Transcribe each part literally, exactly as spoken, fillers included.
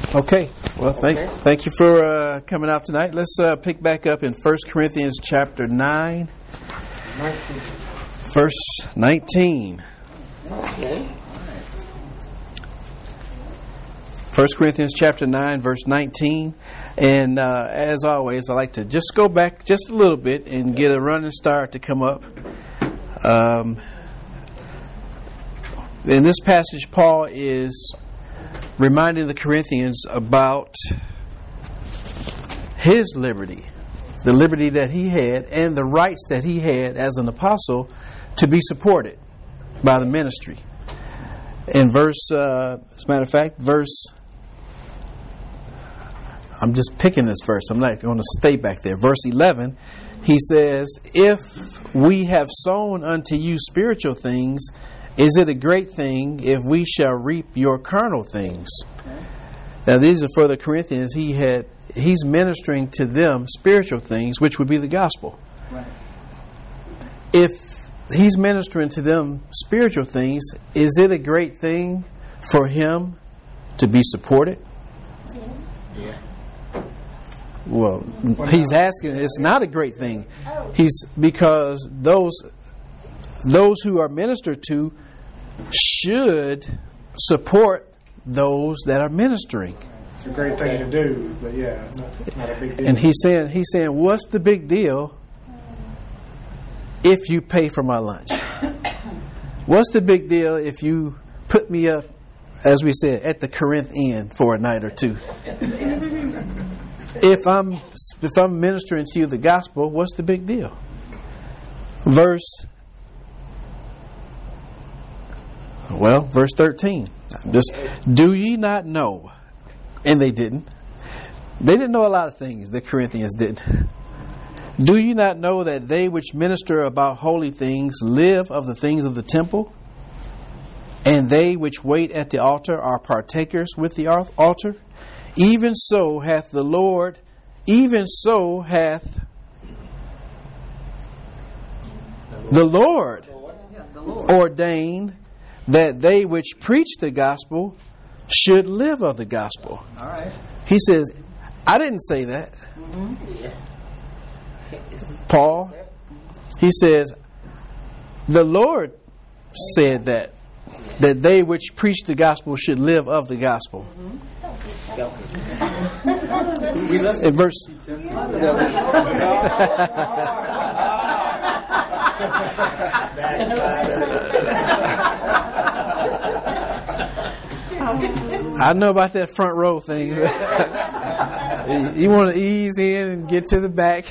Okay. Well, thank Okay. thank you for uh, coming out tonight. Let's uh, pick back up in First Corinthians chapter nine, nineteen. verse nineteen. Okay. First Corinthians chapter nine, verse nineteen. And uh, as always, I like to just go back just a little bit and get a running start to come up. Um, in this passage, Paul is reminding the Corinthians about his liberty, the liberty that he had, and the rights that he had as an apostle to be supported by the ministry. In verse, uh, as a matter of fact, verse, I'm just picking this verse, I'm not going to stay back there. Verse eleven, he says, "If we have sown unto you spiritual things, is it a great thing if we shall reap your carnal things?" Now these are for the Corinthians. He had he's ministering to them spiritual things, which would be the gospel. Right. If he's ministering to them spiritual things, is it a great thing for him to be supported? Yeah. Well, he's asking. It's not a great thing. He's because those those who are ministered to should support those that are ministering. It's a great thing to do, but yeah, not, not a big deal. And he's saying, he's saying, what's the big deal if you pay for my lunch? What's the big deal if you put me up, as we said, at the Corinth Inn for a night or two? If I'm if I'm ministering to you the gospel, what's the big deal? Verse, well, verse thirteen. Just, do ye not know? And they didn't. They didn't know a lot of things. The Corinthians did. Do you not know that they which minister about holy things live of the things of the temple? And they which wait at the altar are partakers with the altar? Even so hath the Lord, even so hath the Lord ordained that they which preach the gospel should live of the gospel. All right. He says, I didn't say that. Mm-hmm. Yeah. Paul, he says, the Lord said that, that they which preach the gospel should live of the gospel. In verse I know about that front row thing. You want to ease in and get to the back.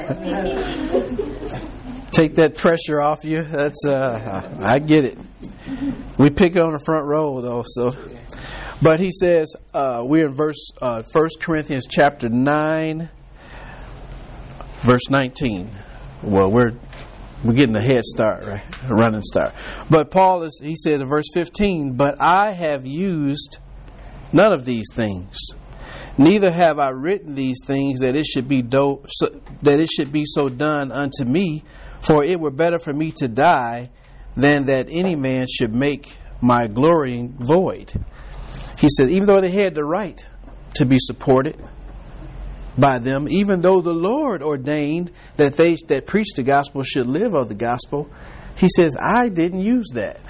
Take that pressure off you. That's uh, I get it. We pick on the front row though. So, but he says uh, we're in verse uh, First Corinthians chapter nine, verse nineteen. Well, we're we're getting a head start, right? A running start. But Paul is. He says in verse fifteen, "But I have used none of these things, neither have I written these things that it should be do, so, that it should be so done unto me. For it were better for me to die than that any man should make my glorying void." He said, even though they had the right to be supported by them, even though the Lord ordained that they that preach the gospel should live of the gospel, he says, I didn't use that.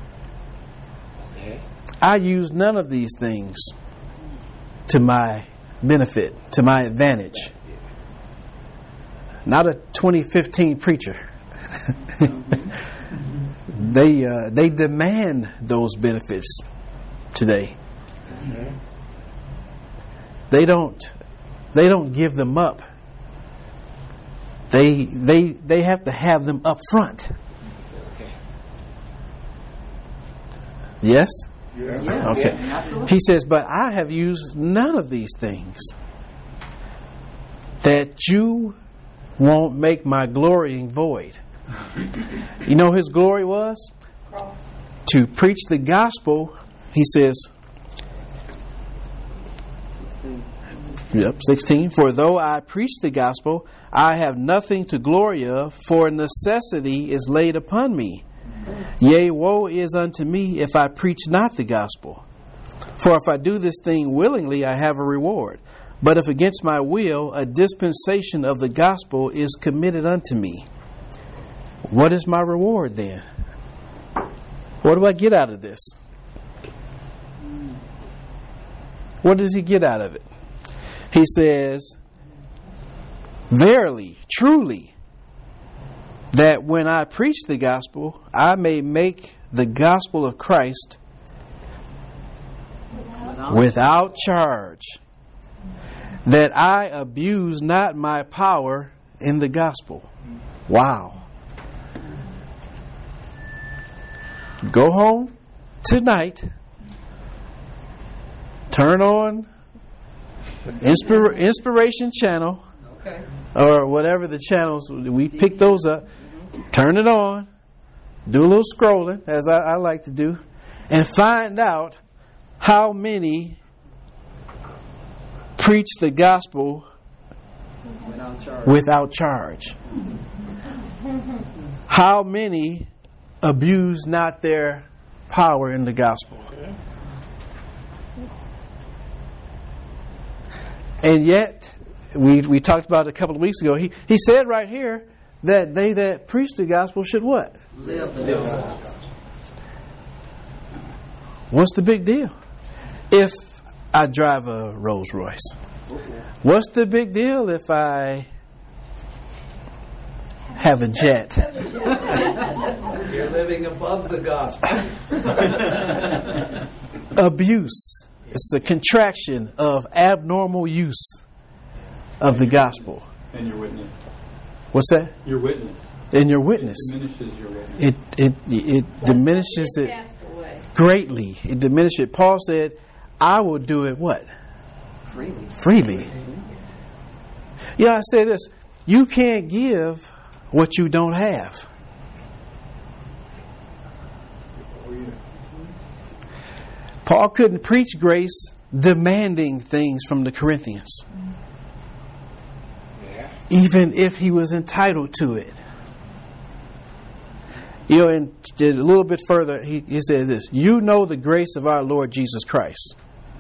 I used none of these things to my benefit, to my advantage. Not a twenty fifteen preacher. they uh, they demand those benefits today. They don't they don't give them up. They they they have to have them up front. Yes? Yeah. Okay. He says, but I have used none of these things, that you won't make my glorying void. You know his glory was? To preach the gospel. He says, yep, sixteen, for though I preach the gospel, I have nothing to glory of, for necessity is laid upon me. Yea, woe is unto me if I preach not the gospel. For if I do this thing willingly, I have a reward. But if against my will, a dispensation of the gospel is committed unto me. What is my reward then? What do I get out of this? What does he get out of it? He says, verily, truly, that when I preach the gospel, I may make the gospel of Christ without, without charge, that I abuse not my power in the gospel. Wow. Go home tonight, turn on Inspir- Inspiration Channel, Okay. or whatever the channels, we pick those up, turn it on, do a little scrolling, as I, I like to do, and find out how many preach the gospel Without charge. without charge. How many abuse not their power in the gospel. And yet, we we talked about it a couple of weeks ago, he, he said right here that they that preach the gospel should what? Live the gospel. What's the big deal? If I drive a Rolls Royce, what's the big deal if I have a jet? You're living above the gospel. Abuse. It's a contraction of abnormal use of the gospel. And your witness. What's that? Your witness. And your witness. It diminishes your witness. It it it diminishes it greatly. It diminishes it. Paul said, "I will do it what? Freely. Freely." You know, I say this: you can't give what you don't have. Paul couldn't preach grace demanding things from the Corinthians, Yeah. even if he was entitled to it. You know, and a little bit further, he, he says this: you know the grace of our Lord Jesus Christ.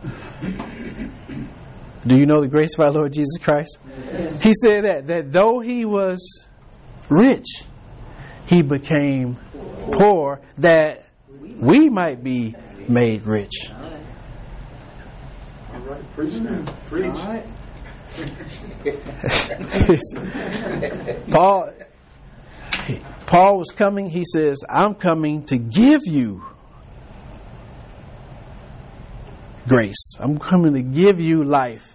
Do you know the grace of our Lord Jesus Christ? Yes. He said that, that though he was rich, he became poor, that we might be made rich. All right, preach now. Preach. All right. Paul, Paul was coming. He says, "I'm coming to give you grace. I'm coming to give you life.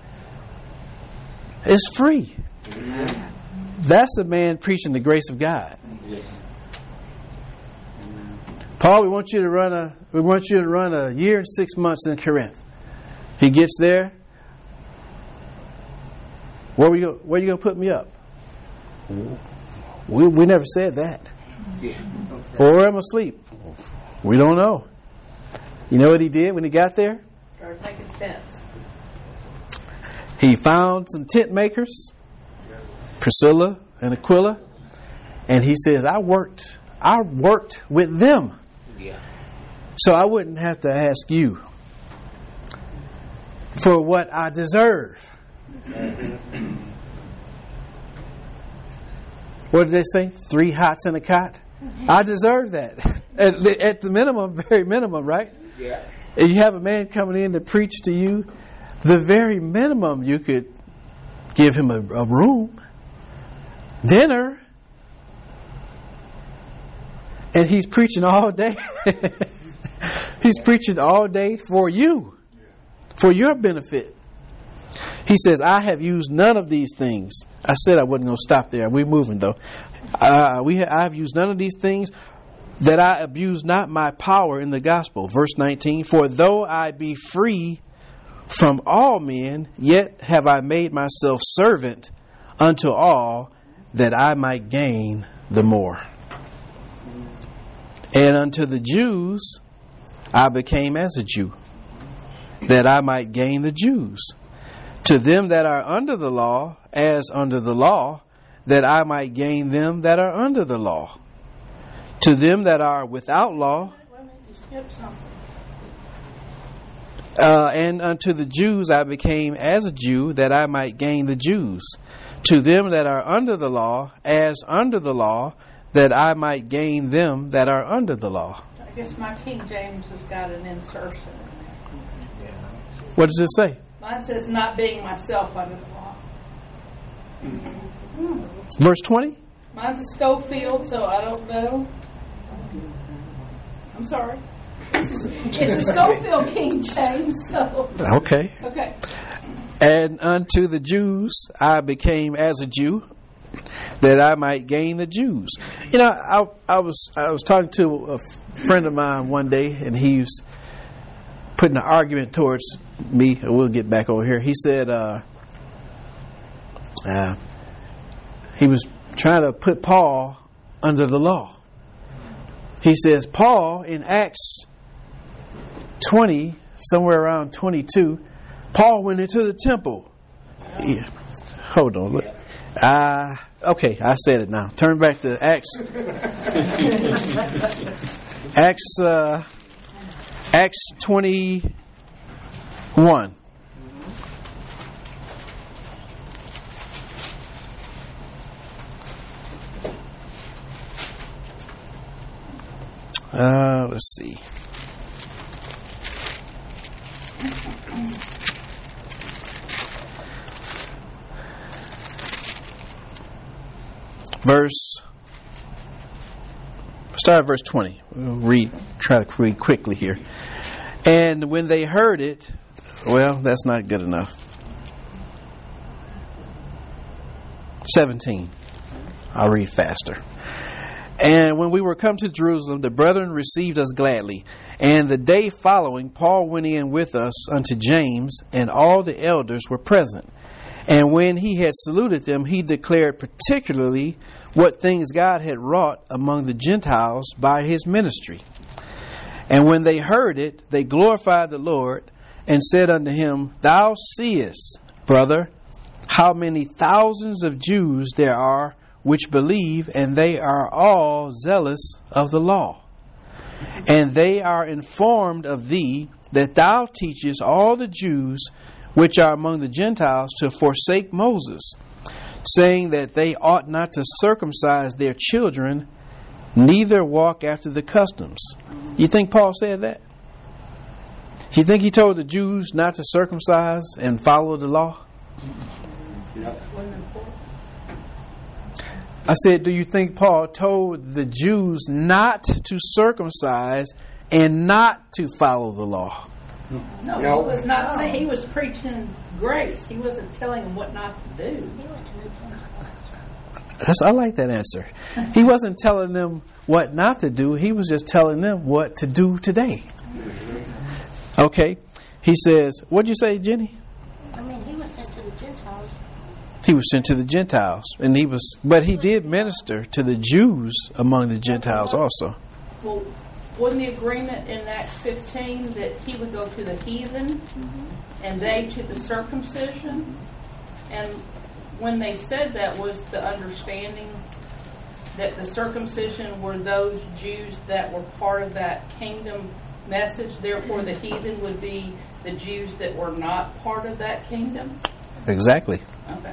It's free." Amen. That's a man preaching the grace of God. Yes. Paul, we want you to run a we want you to run a year and six months in Corinth. He gets there. Where we go? Where you gonna put me up? We we never said that. Yeah. Or I'm asleep. We don't know. You know what he did when he got there? Started making tents. He found some tent makers, Priscilla and Aquila, and he says, "I worked. I worked with them, Yeah. so I wouldn't have to ask you for what I deserve." What did they say? Three hots in a cot? I deserve that. At, at the minimum, very minimum, right? Yeah. And you have a man coming in to preach to you, the very minimum you could give him a, a room, dinner, and he's preaching all day. He's preaching all day for you, for your benefit. He says, "I have used none of these things." I said I wasn't going to stop there. We're moving though. Uh, we ha- I have used none of these things, that I abuse not my power in the gospel. Verse nineteen, "For though I be free from all men, yet have I made myself servant unto all, that I might gain the more. And unto the Jews I became as a Jew, that I might gain the Jews. To them that are under the law, as under the law, that I might gain them that are under the law. To them that are without law." Wait a minute, you skipped something. Uh, and unto the Jews I became as a Jew, that I might gain the Jews. To them that are under the law, as under the law, that I might gain them that are under the law. I guess my King James has got an insertion in there. What does it say? Mine says, not being myself under the law. Verse twenty? Mine's a Schofield, so I don't know. I'm sorry. It's a Schofield King James, so. Okay. Okay. And unto the Jews I became as a Jew, that I might gain the Jews. You know, I, I was I was talking to a friend of mine one day, and he was putting an argument towards me. We'll get back over here. He said uh, uh, he was trying to put Paul under the law. He says, Paul in Acts twenty, somewhere around twenty-two, Paul went into the temple. Yeah. Hold on. Look. Uh, okay, I said it now. Turn back to Acts. Acts, uh, Acts twenty-one. Uh, let's see. Verse, start at verse twenty. We'll read, try to read quickly here. And when they heard it, well, that's not good enough. seventeen. I'll read faster. And when we were come to Jerusalem, the brethren received us gladly. And the day following, Paul went in with us unto James, and all the elders were present. And when he had saluted them, he declared particularly what things God had wrought among the Gentiles by his ministry. And when they heard it, they glorified the Lord, and said unto him, Thou seest, brother, how many thousands of Jews there are which believe, and they are all zealous of the law. And they are informed of thee, that thou teachest all the Jews which are among the Gentiles to forsake Moses, saying that they ought not to circumcise their children, neither walk after the customs. You think Paul said that? You think he told the Jews not to circumcise and follow the law? I said, do you think Paul told the Jews not to circumcise and not to follow the law? No, he was not saying, he was preaching grace. He wasn't telling them what not to do. That's, I like that answer. He wasn't telling them what not to do. He was just telling them what to do today. Okay. He says, what'd you say, Jenny? I mean, he was sent to the Gentiles. He was sent to the Gentiles, and he was, but he did minister to the Jews among the Gentiles also. Well, wasn't the agreement in Acts fifteen that he would go to the heathen, mm-hmm. and they to the circumcision? And when they said that, was the understanding that the circumcision were those Jews that were part of that kingdom message, therefore the heathen would be the Jews that were not part of that kingdom? Exactly. Okay.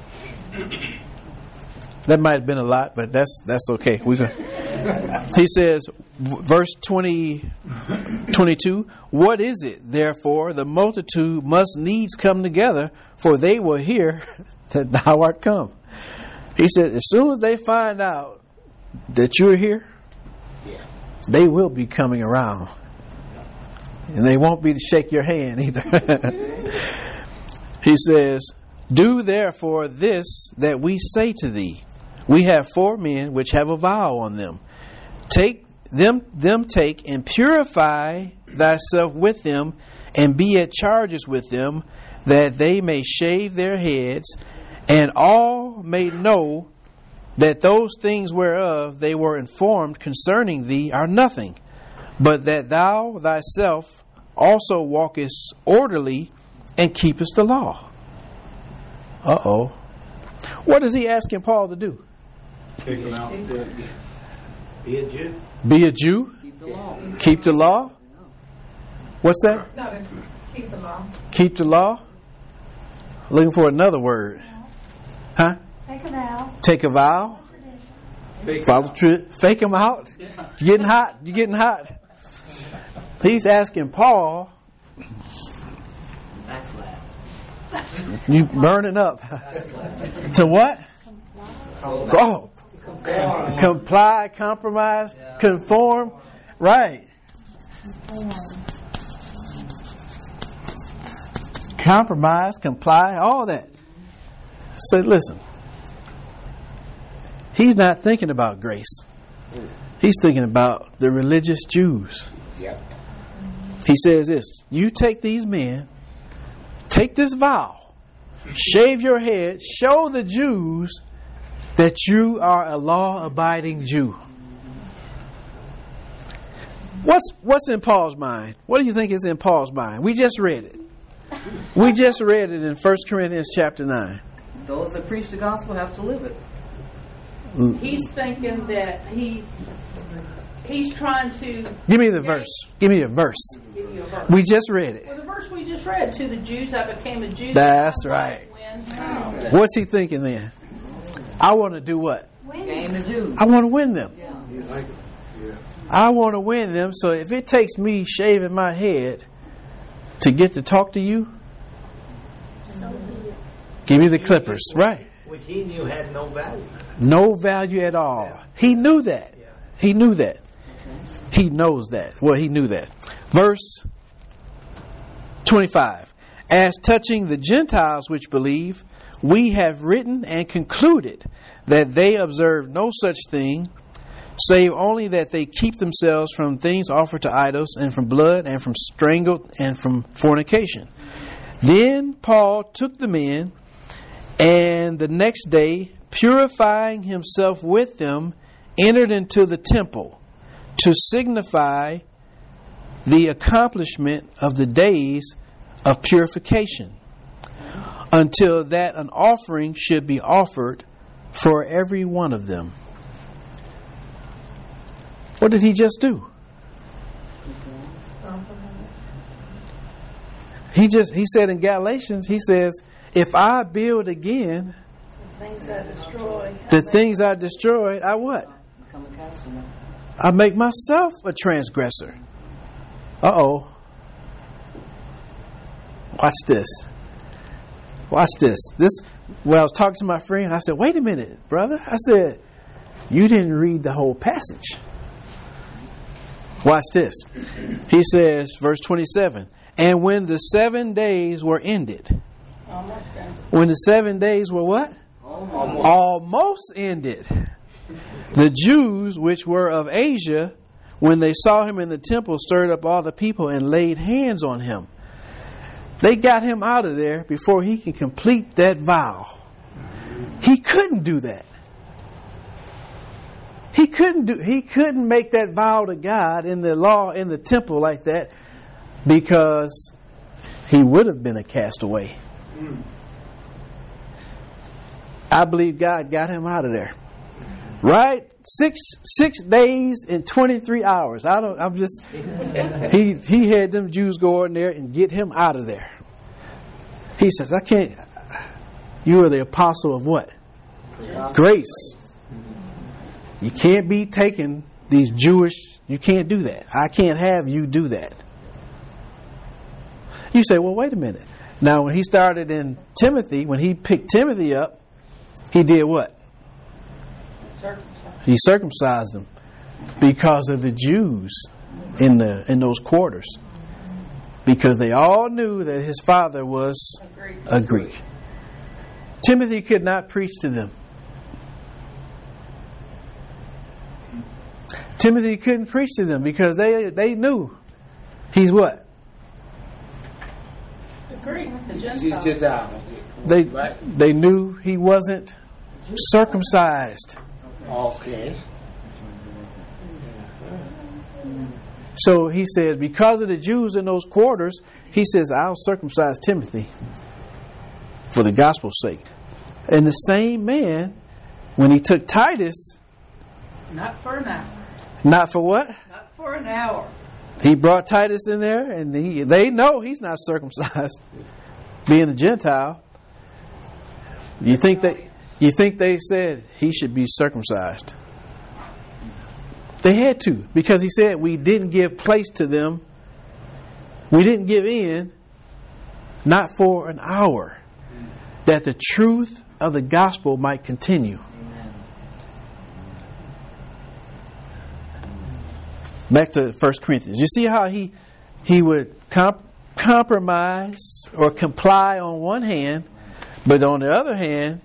That might have been a lot, but that's that's okay. We he says, verse twenty, twenty-two, what is it, therefore, the multitude must needs come together, for they will hear that thou art come. He said, as soon as they find out that you're here, they will be coming around. And they won't be to shake your hand either. He says, do therefore this that we say to thee. We have four men which have a vow on them. Take them, them take and purify thyself with them, and be at charges with them, that they may shave their heads, and all may know that those things whereof they were informed concerning thee are nothing, but that thou thyself also walkest orderly and keepest the law. Uh-oh. What is he asking Paul to do? Kick them out. Be a Jew. Be a Jew? Keep the law. Keep the law? What's that? No, Keep the law. Keep the law. Looking for another word. Huh? Take a vow. Take a vow. Follow tri- Fake them out. You getting hot? You getting hot? He's asking Paul. Backslap. You burning up. To what? Oh. Comply, compromise, conform. Right. Compromise, comply, all that. Say, listen. He's not thinking about grace. He's thinking about the religious Jews. He says this, you take these men, take this vow, shave your head, show the Jews that you are a law-abiding Jew. What's what's in Paul's mind? What do you think is in Paul's mind? We just read it. We just read it in First Corinthians chapter nine. Those that preach the gospel have to live it. He's thinking that he he's trying to Give me the verse. Give me a verse. give you a verse. We just read it. Well, the verse we just read, to the Jews I became a Jew. That's right. When, What's he thinking then? I want to do what? Gain the Jews. I want to win them. Yeah. I want to win them. So if it takes me shaving my head to get to talk to you, give me the clippers. Right. Which he knew had no value. No value at all. He knew that. He knew that. He knows that. Well, he knew that. Verse twenty-five. As touching the Gentiles which believe, we have written and concluded that they observe no such thing, save only that they keep themselves from things offered to idols, and from blood, and from strangled, and from fornication. Then Paul took them in, and the next day, purifying himself with them, entered into the temple to signify the accomplishment of the days of purification, until that an offering should be offered for every one of them. What did he just do? He just he said in Galatians, he says, if I build again the things I destroy, the things I destroyed, I what? Become a customer. I make myself a transgressor. Uh-oh. Watch this. Watch this. This. Well, I was talking to my friend. I said, wait a minute, brother. I said, you didn't read the whole passage. Watch this. He says, verse twenty-seven, and when the seven days were ended. almost done. When the seven days were what? Almost. Almost ended. The Jews which were of Asia, when they saw him in the temple, stirred up all the people and laid hands on him. They got him out of there before he could complete that vow. He couldn't do that. He couldn't do. He couldn't make that vow to God in the law in the temple like that, because he would have been a castaway. I believe God got him out of there. Right? Six six days and twenty-three hours. I don't I'm just he he had them Jews go in there and get him out of there. He says, I can't. You are the apostle of what? Grace. You can't be taking these Jewish, you can't do that. I can't have you do that. You say, well, wait a minute. Now, when he started in Timothy, when he picked Timothy up, he did what? He circumcised them because of the Jews in the in those quarters, because they all knew that his father was a Greek. Timothy could not preach to them. Timothy couldn't preach to them because they they knew he's what? The Greek, the Gentile. They they knew he wasn't circumcised. Okay. So he says, because of the Jews in those quarters, he says, I'll circumcise Timothy for the gospel's sake. And the same man, when he took Titus, Not for an hour. not for what? Not for an hour. He brought Titus in there, and he, they know he's not circumcised, being a Gentile. You think they, you think they said he should be circumcised? They had to, because he said we didn't give place to them. We didn't give in, not for an hour, that the truth of the gospel might continue. Back to First Corinthians. You see how he he would comp- compromise or comply on one hand, but on the other hand,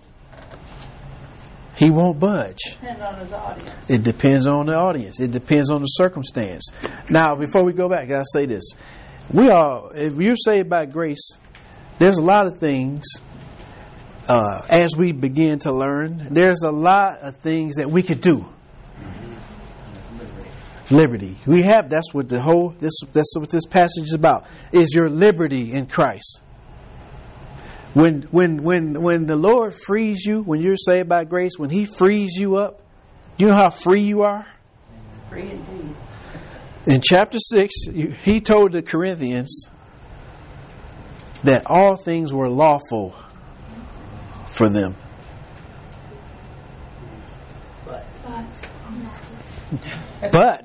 he won't budge. Depends on his audience. It depends on the audience. It depends on the circumstance. Now, before we go back, I gotta say this: we all, if you're saved by grace, there's a lot of things. Uh, as we begin to learn, there's a lot of things that we could do. Liberty. We have, that's what the whole, this, that's what this passage is about, is your liberty in Christ. When, when, when, when the Lord frees you, when you're saved by grace, when He frees you up, you know how free you are? Free indeed. In chapter six, He told the Corinthians that all things were lawful for them. But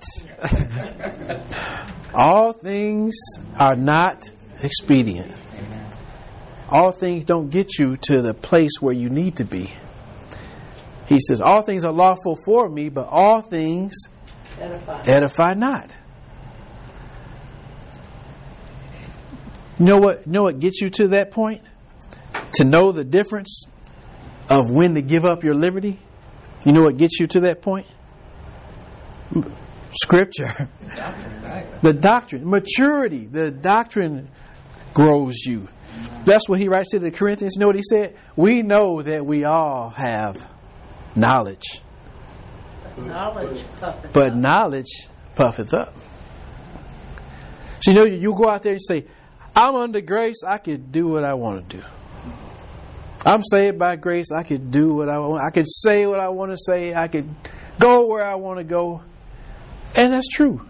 all things are not expedient. All things don't get you to the place where you need to be. He says, all things are lawful for me, but all things Edify. edify not. You know what, you know what gets you to that point? To know the difference of when to give up your liberty? You know what gets you to that point? Scripture. The doctrine. Maturity. The doctrine grows you. That's what he writes to the Corinthians. You know what he said? We know that we all have knowledge. Knowledge. But knowledge puffeth up. So you know, you go out there and say, I'm under grace, I could do what I want to do. I'm saved by grace, I could do what I want. I could say what I want to say. I could go where I want to go. And that's true.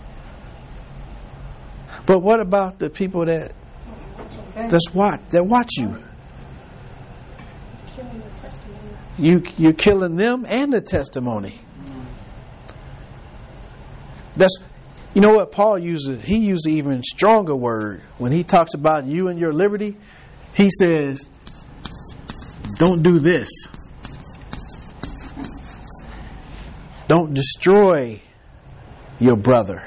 But what about the people that that's watch that watch you? Killing the testimony. You you're killing them and the testimony. That's, you know what Paul uses. He uses an even stronger word when he talks about you and your liberty. He says, "Don't do this. Don't destroy your brother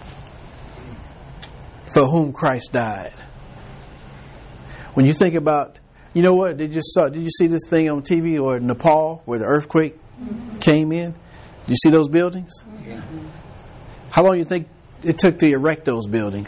for whom Christ died." When you think about, you know what, did you saw? Did you see this thing on T V or Nepal where the earthquake mm-hmm. came in? Did you see those buildings? Yeah. How long do you think it took to erect those buildings?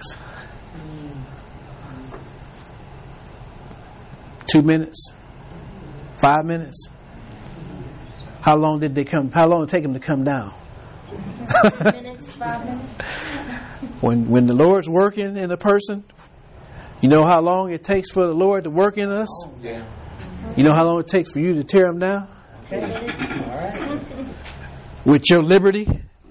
Two minutes? Five minutes? How long did they come? How long did it take them to come down? minutes, five minutes. When when the Lord's working in a person, you know how long it takes for the Lord to work in us? Oh, yeah. You know how long it takes for you to tear them down? All right. With your liberty?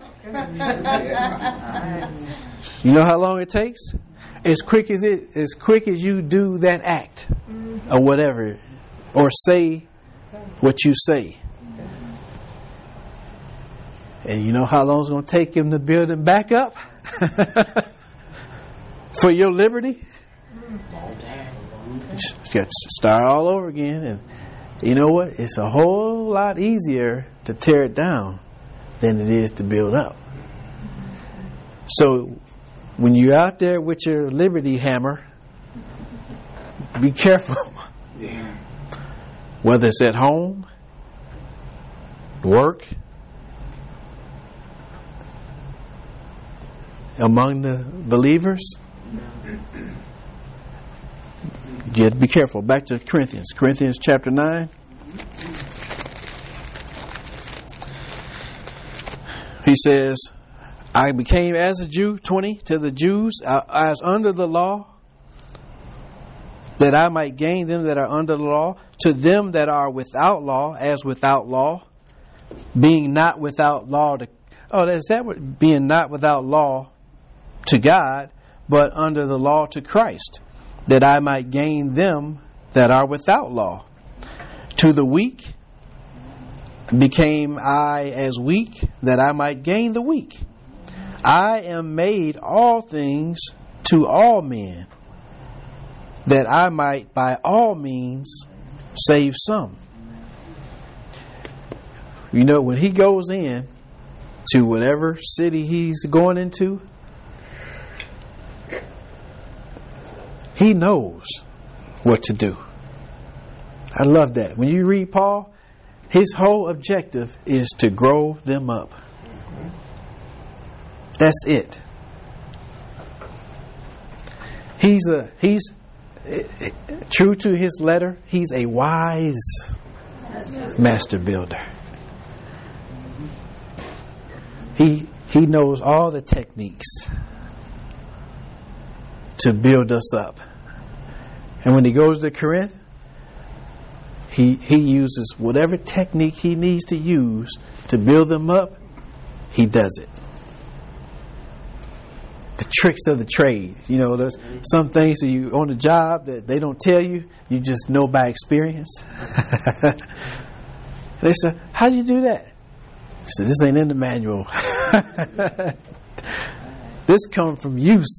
You know how long it takes? As quick as it as quick as you do that act or whatever, or say what you say. And you know how long it's going to take him to build them back up? For your liberty? You got to start all over again. And you know what? It's a whole lot easier to tear it down than it is to build up. So when you're out there with your liberty hammer, be careful. Yeah. Whether it's at home, work, among the believers, you have to be careful. Back to Corinthians. Corinthians chapter nine. He says, I became as a Jew, twenty, to the Jews, as under the law, that I might gain them that are under the law, to them that are without law, as without law, being not without law. To, oh, is that what being not without law to God, but under the law to Christ, that I might gain them that are without law. To the weak became I as weak, that I might gain the weak. I am made all things to all men, that I might by all means save some. You know, when he goes in to whatever city he's going into, he knows what to do. I love that. When you read Paul, his whole objective is to grow them up. That's it. He's a he's true to his letter. He's a wise master builder. He he knows all the techniques to build us up. And when he goes to Corinth, he he uses whatever technique he needs to use to build them up. He does it. The tricks of the trade. You know, there's some things that you on the job that they don't tell you. You just know by experience. They say, "How do you do that?" I said, "This ain't in the manual. This comes from use.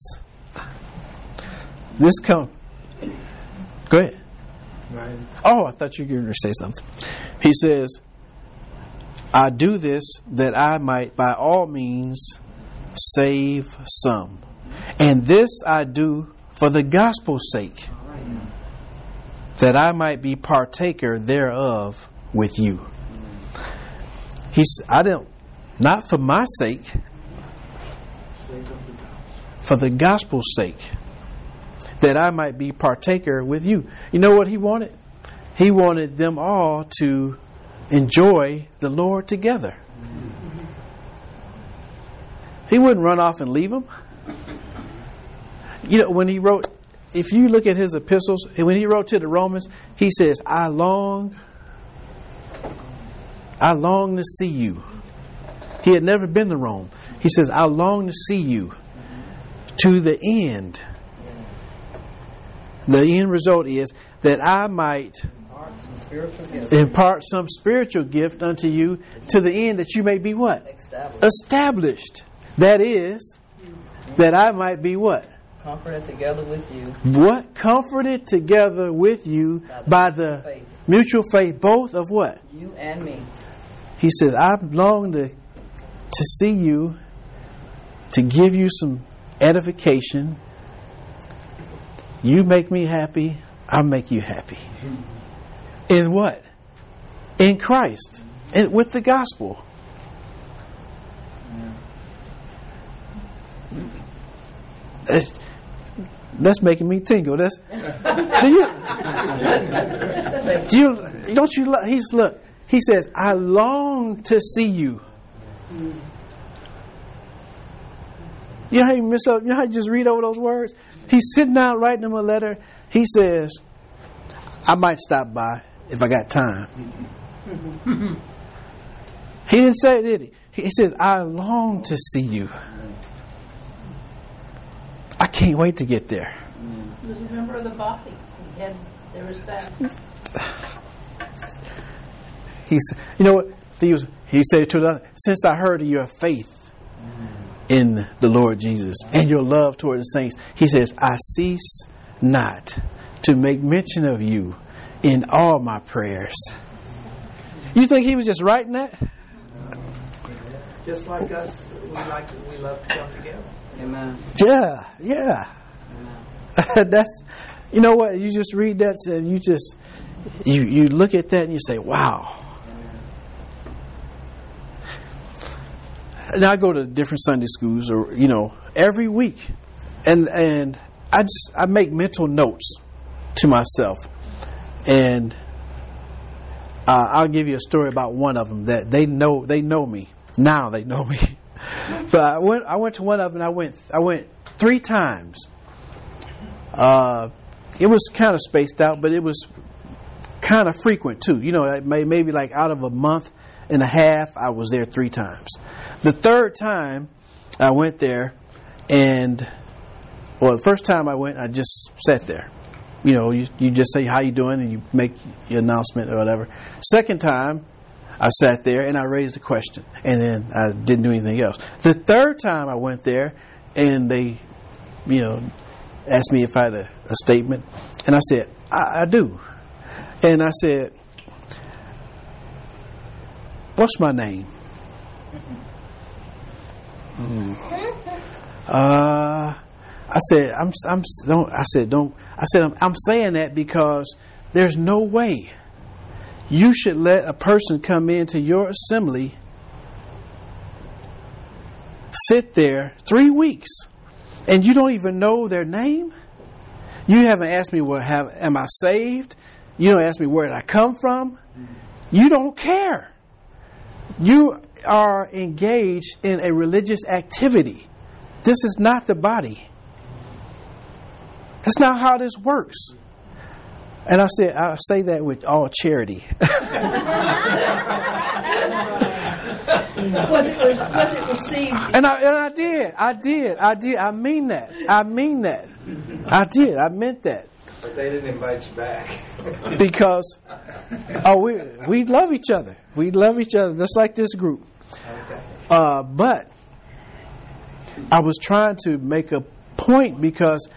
This come." Go ahead. Oh, I thought you were going to say something. He says, "I do this that I might by all means save some. And this I do for the gospel's sake, that I might be partaker thereof with you." He's, I don't, not for my sake, for the gospel's sake, that I might be partaker with you. You know what he wanted? He wanted them all to enjoy the Lord together. He wouldn't run off and leave them. You know, when he wrote, if you look at his epistles, and when he wrote to the Romans, he says, I long, I long to see you. He had never been to Rome. He says, I long to see you to the end. The end result is that I might impart some spiritual gift unto you to the end that you may be what? Established. Established. That is, that I might be what? Comforted together with you. What? Comforted together with you by the faith. Mutual faith, both of what? You and me. He says, I long to, to see you, to give you some edification. You make me happy, I'll make you happy. In what? In Christ. And with the gospel. That's, that's making me tingle. That's do you, do you don't you lo- he's look he says, I long to see you. You know how you miss up, you know how you just read over those words? He's sitting down writing them a letter. He says, I might stop by if I got time. He didn't say it, did he? He says, I long to see you. I can't wait to get there. He was a member of the body. He had, there was that. He's, you know what? He, was, he said to the since I heard of your faith in the Lord Jesus and your love toward the saints, he says, I cease not to make mention of you in all my prayers. You think he was just writing that? Just like us, we like to, we love to come together. Amen. Yeah, yeah. That's, you know what? You just read that and you just you you look at that and you say, wow. And I go to different Sunday schools, or you know, every week, and and I just I make mental notes to myself, and uh, I'll give you a story about one of them that they know they know me now. They know me. But I went. I went to one of them. And I went. I went three times. Uh, it was kind of spaced out, but it was kind of frequent too. You know, maybe like out of a month and a half, I was there three times. The third time I went there, And, well, the first time I went, I just sat there. You know, you, you just say, how you doing? And you make your announcement or whatever. Second time, I sat there and I raised a question. And then I didn't do anything else. The third time I went there and they, you know, asked me if I had a, a statement. And I said, I, I do. And I said, what's my name? Hmm. Uh, I said, I'm, I'm, don't, I said, don't, I said, I'm, I'm saying that because there's no way you should let a person come into your assembly, sit there three weeks, and you don't even know their name. You haven't asked me, well, have, am I saved? You don't ask me where did I come from. You don't care. You are engaged in a religious activity. This is not the body. That's not how this works. And I said, I say that with all charity. was, it, was it received? And I and I did. I did. I did. I mean that. I mean that. I did. I meant that. But they didn't invite you back. Because oh we we love each other. We love each other just like this group. Okay. Uh, but I was trying to make a point because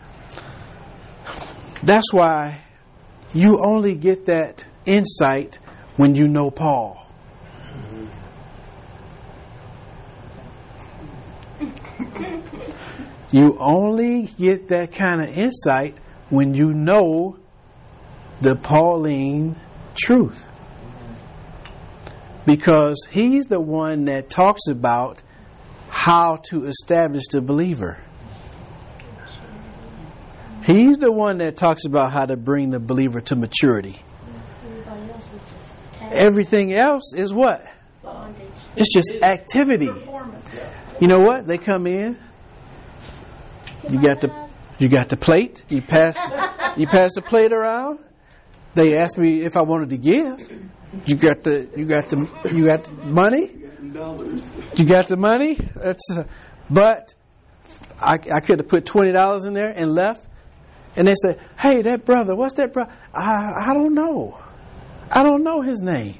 that's why you only get that insight when you know Paul. You only get that kind of insight when you know the Pauline truth. Because he's the one that talks about how to establish the believer. He's the one that talks about how to bring the believer to maturity. Everybody else is just task. Everything else is what? Bondage. It's just activity. You know what? They come in. You got the you got the plate. You pass you pass the plate around. They asked me if I wanted to give. You got the you got the you got the money. You got the money. That's uh, but I I could have put twenty dollars in there and left. And they say, "Hey, that brother, what's that brother? I I don't know. I don't know his name.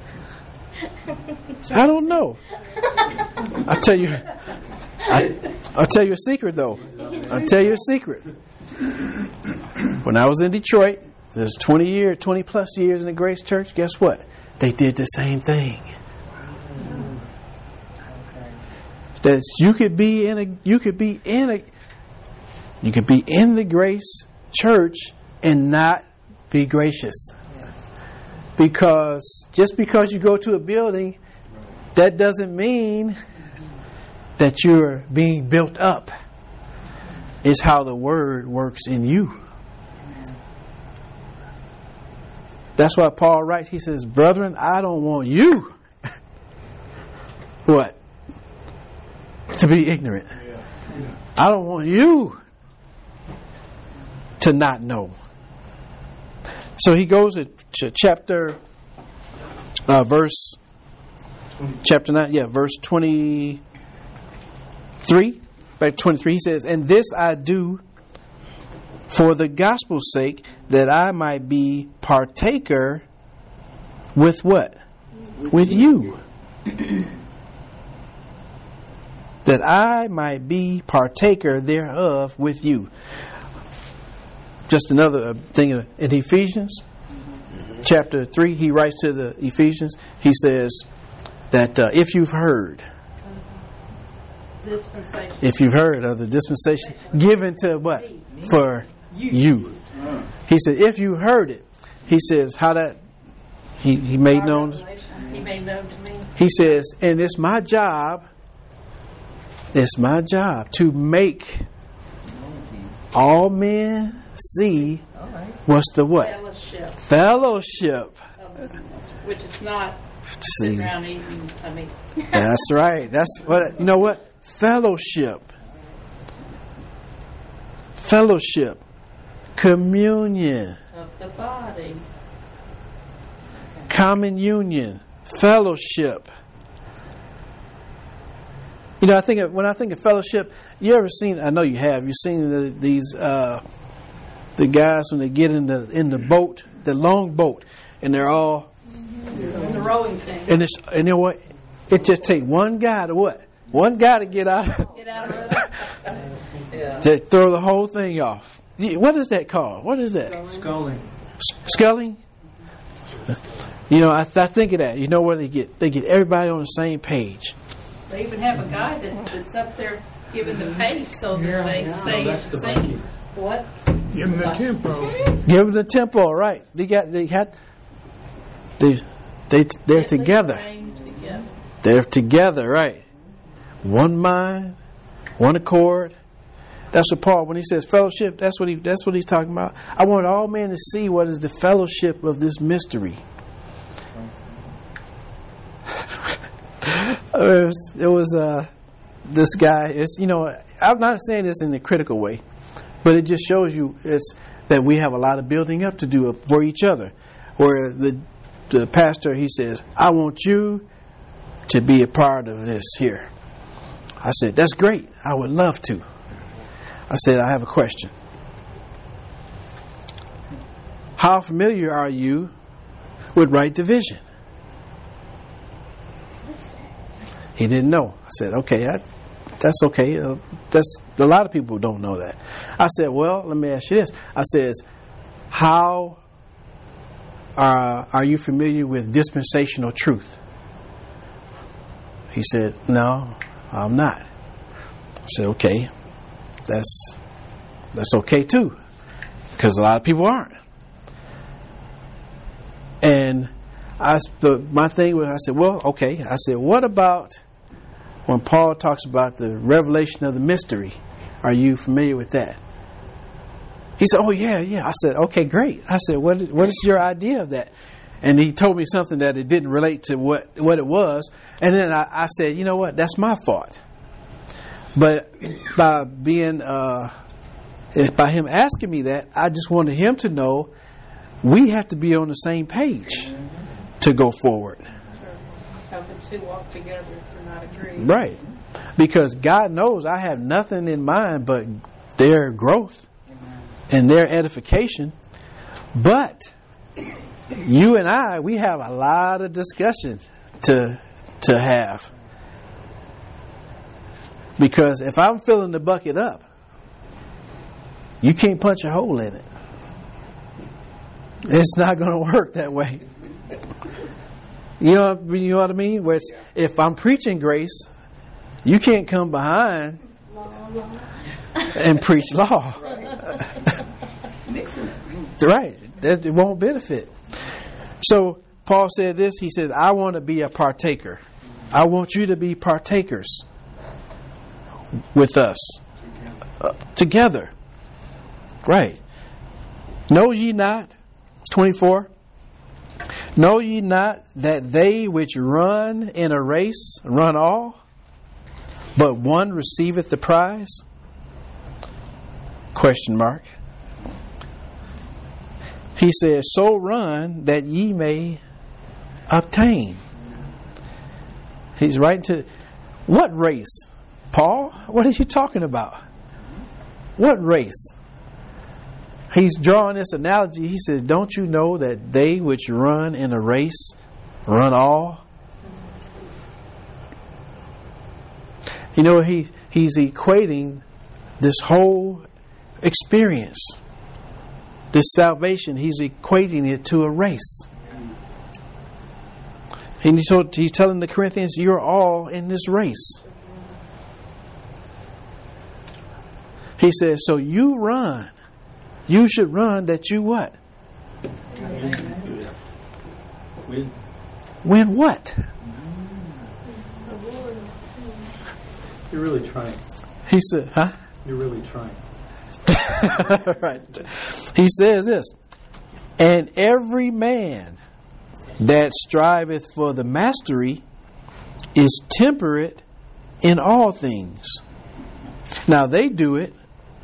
I don't know." I tell you, I I'll tell you a secret though. I'll tell you a secret. When I was in Detroit, there's twenty years, twenty plus years in the Grace Church. Guess what? They did the same thing. That you could be in a, you could be in a, you could be in the Grace Church and not be gracious. Because just because you go to a building, that doesn't mean that you're being built up. It's how the Word works in you. That's why Paul writes, he says, "Brethren, I don't want you what? To be ignorant. I don't want you to not know." So he goes to chapter, uh, verse, chapter nine, yeah, verse twenty-three, back twenty-three. He says, "And this I do for the gospel's sake, that I might be partaker with what? With you. That I might be partaker thereof with you." Just another thing in Ephesians chapter three, he writes to the Ephesians, he says that uh, if you've heard, Dispensation. if you've heard of the dispensation given to what? For you. He said, if you heard it, he says, how that he, he made known. He made known to me. He says, and it's my job, it's my job to make all men see what's the what? Fellowship. Fellowship. Of, which is not See, sit around eating. I mean, that's right. That's what, you know what? Fellowship. Fellowship. Communion. of the body. Common union. Fellowship. You know, I think of, when I think of fellowship, you ever seen? I know you have. You've seen the, these uh, the guys when they get in the in the boat, the long boat, and they're all The rowing thing. and it's and you know what? It just takes one guy to what? One guy to get out, Get out of it. to throw the whole thing off. What is that called? What is that? Sculling. Sculling? You know, I, th- I think of that. You know what they get? They get everybody on the same page. They even have a guy that, that's up there giving the pace so that they stay that's the same. Vikings. What? Give them the tempo. Give them the tempo, right? They got. They had. They. They. They're together. Trained together. They're together, right? One mind, one accord. That's what Paul, when he says fellowship, that's what he that's what he's talking about. I want all men to see what is the fellowship of this mystery. it was, it was uh, this guy. It's you know I'm not saying this in a critical way, but it just shows you it's that we have a lot of building up to do for each other. Where the the pastor he says, "I want you to be a part of this here." I said, "That's great. I would love to." I said, "I have a question. How familiar are you with right division?" He didn't know. I said, "Okay, I, that's okay. Uh, that's a lot of people don't know that." I said, "Well, let me ask you this." I says, "How uh, are you familiar with dispensational truth?" He said, "No, I'm not." I said, "Okay, that's that's okay too, because a lot of people aren't." And I, the, my thing was, I said, "Well, okay." I said, "What about when Paul talks about the revelation of the mystery? Are you familiar with that?" He said, "Oh yeah, yeah." I said, "Okay, great." I said, "What is, what is your idea of that?" And he told me something that it didn't relate to what, what it was. And then I, I said, "You know what? That's my fault." But by being, uh, by him asking me that, I just wanted him to know we have to be on the same page to go forward. How the two walk together if they're not agreed. Right. Because God knows I have nothing in mind but their growth and their edification. But you and I, we have a lot of discussions to to have. Because if I'm filling the bucket up, you can't punch a hole in it. It's not going to work that way. You know, you know what I mean? Where it's, if I'm preaching grace, you can't come behind and preach law. Right. That it won't benefit. So Paul said this. He says, "I want to be a partaker. I want you to be partakers with us uh, together." Right. Know ye not, twenty-four, know ye not that they which run in a race run all, but one receiveth the prize? Question mark. He says, "So run that ye may obtain." He's right into what race? Paul, what are you talking about? What race? He's drawing this analogy. He says, "Don't you know that they which run in a race run all?" You know, he he's equating this whole experience, this salvation, he's equating it to a race. And he's, told, he's telling the Corinthians, you're all in this race. He says, so you run. You should run that you what? Win. Win what? You're really trying. He said, huh? You're really trying. Right. He says this, and every man that striveth for the mastery is temperate in all things. Now they do it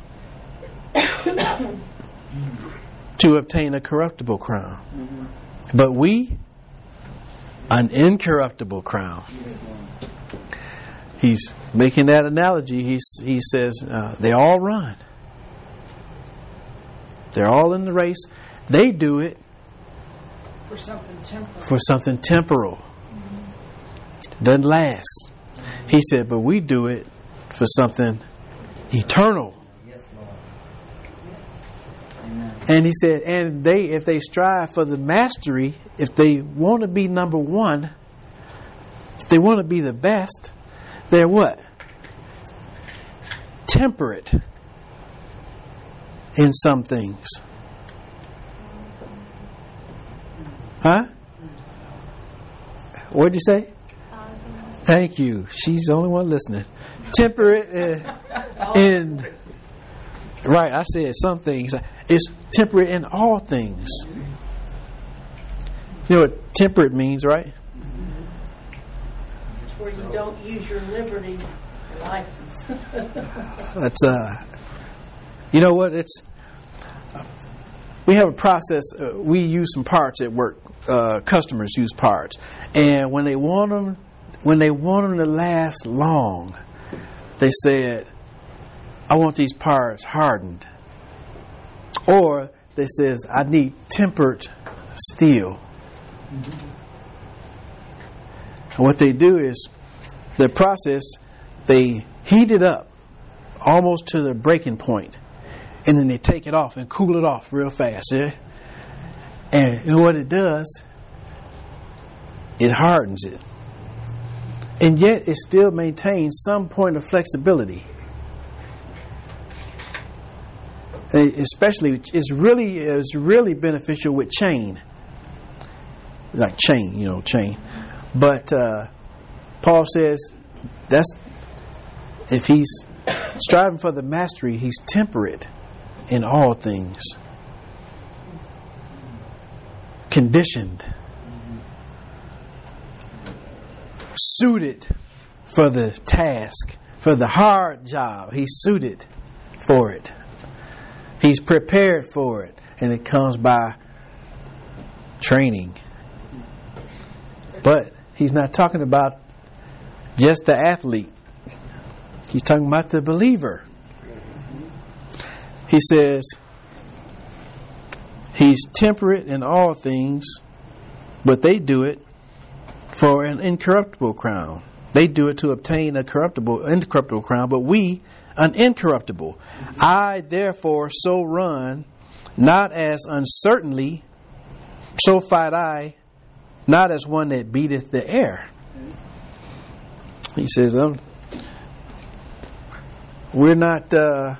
to obtain a corruptible crown, but we an incorruptible crown. he's making that analogy. He's, he says uh, they all run. They're all in the race. They do it For something temporary. for something temporal. Mm-hmm. Doesn't last. He said, but we do it for something eternal. Yes, Lord. Amen. And he said, and they, if they strive for the mastery, if they want to be number one, if they want to be the best, they're what? Temperate in some things. Huh? What'd you say? Thank you. She's the only one listening. Temperate uh, in, right, I said some things. It's temperate in all things. You know what temperate means, right? It's where you don't use your liberty license. That's uh, you know what? It's we have a process. Uh, we use some parts at work. Uh, customers use parts, and when they want them, when they want them to last long, they said, "I want these parts hardened," or they says, "I need tempered steel." Mm-hmm. And what they do is, the process, they heat it up almost to the breaking point, and then they take it off and cool it off real fast. Yeah? And, and what it does, it hardens it. And yet it still maintains some point of flexibility. And especially, it's really, it's really beneficial with chain. Like chain, you know, chain. But uh, Paul says that's if he's striving for the mastery, he's temperate in all things, conditioned, suited for the task, for the hard job. He's suited for it. He's prepared for it, and it comes by training. But he's not talking about just the athlete. He's talking about the believer. He says he's temperate in all things, but they do it for an incorruptible crown. They do it to obtain a corruptible, incorruptible crown, but we an incorruptible. I therefore so run, not as uncertainly, so fight I, not as one that beateth the air. He says, um, we're not uh,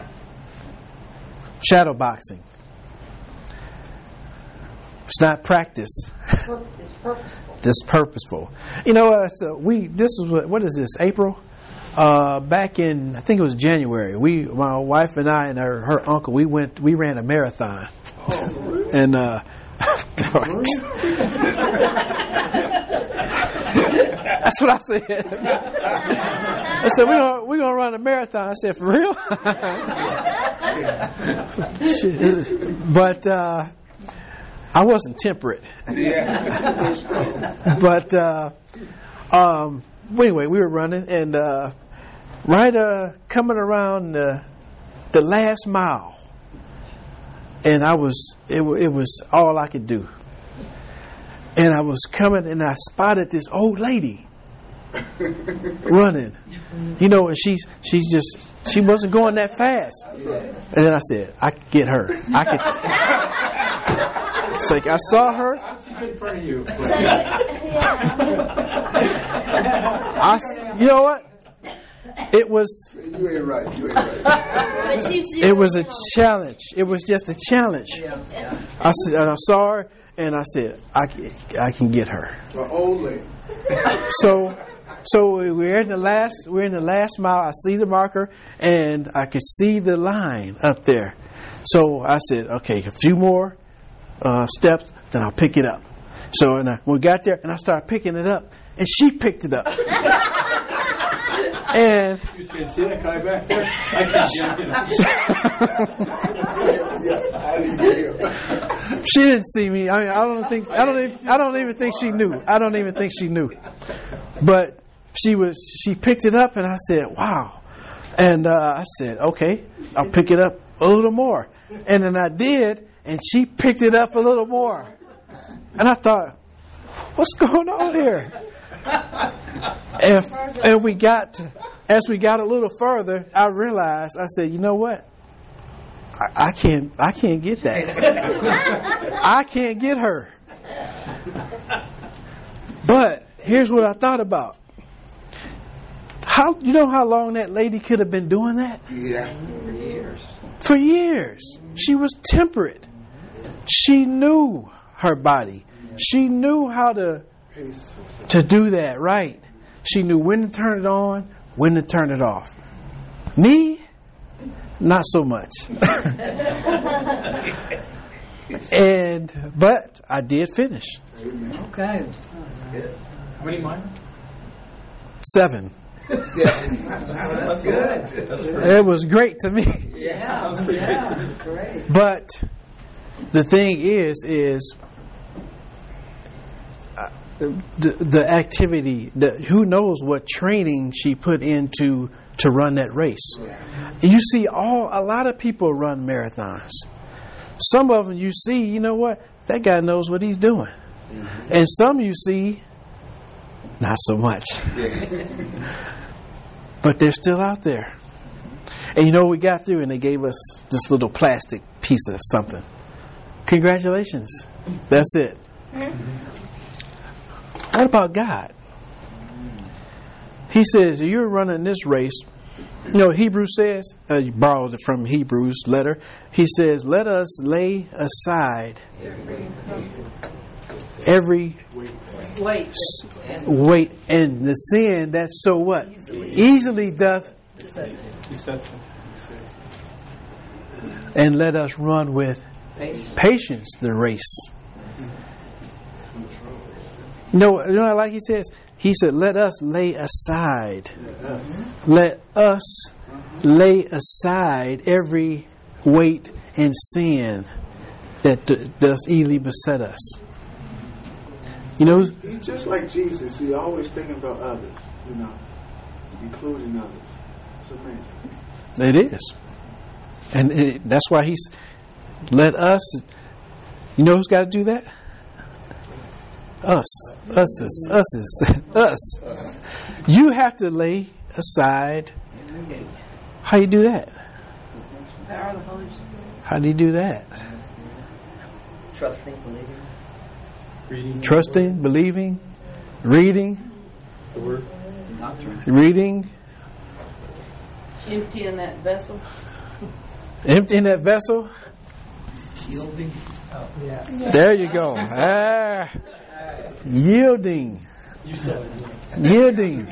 shadow boxing. It's not practice. It's purposeful. It's purposeful. You know, uh, so we. This is what. What is this? April. Uh, back in, I think it was January. We, my wife and I and her, her uncle, we went. We ran a marathon. Oh, and. Uh, That's what I said. I said, we're gonna, we're gonna run a marathon. I said, for real? But uh, I wasn't temperate. But uh, um, anyway, we were running, and uh, right uh, coming around the, the last mile, and I was, it, it was all I could do. And I was coming, and I spotted this old lady running. You know, and she's she's just, she wasn't going that fast. And then I said, I could get her. I could. It's like I saw her. In front of you. I, you know what? It was. You ain't right. You ain't right. It was a challenge. It was just a challenge. I said, and I saw her, and I said, I can, I can get her. Well, old lady. So, so we're in the last. We're in the last mile. I see the marker, and I could see the line up there. So I said, okay, a few more uh, steps, then I'll pick it up. So, and I, we got there, and I started picking it up, and she picked it up. And you can see that guy back there. I can get she didn't see me. I mean, I don't think. I don't. Even, I don't even think she knew. I don't even think she knew. But she was she picked it up, and I said, "Wow!" And uh, I said, "Okay, I'll pick it up a little more." And then I did, and she picked it up a little more. And I thought, "What's going on here?" And, and we got to, as we got a little further, I realized, I said, "You know what? I, I can't I can't get that. I can't get her." But here's what I thought about. How you know how long that lady could have been doing that? Yeah. For years. For years. She was temperate. She knew her body. She knew how to to do that right. She knew when to turn it on, when to turn it off. Me, not so much. And but I did finish. Okay. How many miles? Seven. That's good. It was great to me. Yeah. Yeah. Great. But the thing is, is uh, the the activity. The, who knows what training she put into to run that race? You see, all a lot of people run marathons. Some of them you see, you know what? That guy knows what he's doing, mm-hmm. And some you see, not so much. But they're still out there. And you know, we got through and they gave us this little plastic piece of something. Congratulations. That's it. What about God? He says, you're running this race. You know, Hebrews says, uh, you borrowed it from Hebrews letter. He says, let us lay aside every Wait. weight and the sin that so what? Easily, Easily doth. And let us run with patience the race. You know, you know, like he says, he said, let us lay aside. Let us lay aside every weight and sin that d- does easily beset us. You know, He's just like Jesus. He's always thinking about others, you know, including others. It's amazing. it is. And it, that's why he's let us. You know who's got to do that? Us. Us is us is us. You have to lay aside. How you do that? Power of the Holy Spirit. How do you do that? Trusting, believing. Reading. Trusting, believing, reading, The word. Not true. reading, Emptying that vessel. emptying that vessel. Yielding. Oh, yeah. There you go. Ah, yielding. You said it. Yielding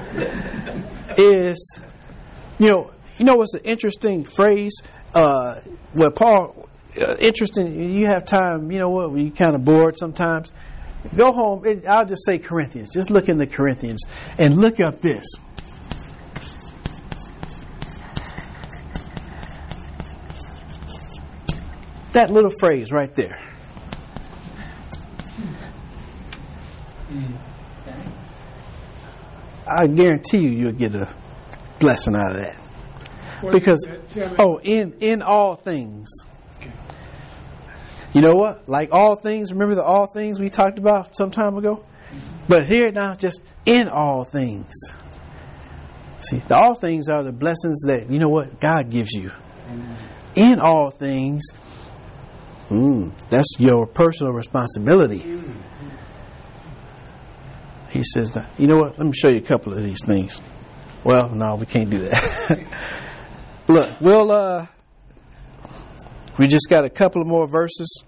is, you know, you know what's an interesting phrase? Uh, well, Paul, uh, interesting. You have time. You know what? When you kind of bored sometimes, go home. It, I'll just say Corinthians. Just look in the Corinthians and look up this. That little phrase right there. I guarantee you, you'll get a blessing out of that. Because, oh, in in all things. You know what? Like all things, remember the all things we talked about some time ago? But here now, just in all things. See, the all things are the blessings that, you know what, God gives you. In all things, mm, that's your personal responsibility. He says, you know what, let me show you a couple of these things. Well, no, we can't do that. Look, we'll, uh, we just got a couple of more verses.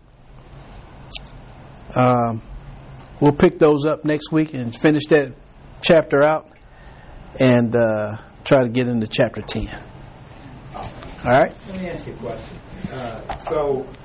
Um, we'll pick those up next week and finish that chapter out and uh, try to get into chapter ten. All right? Let me ask you a question. Uh, so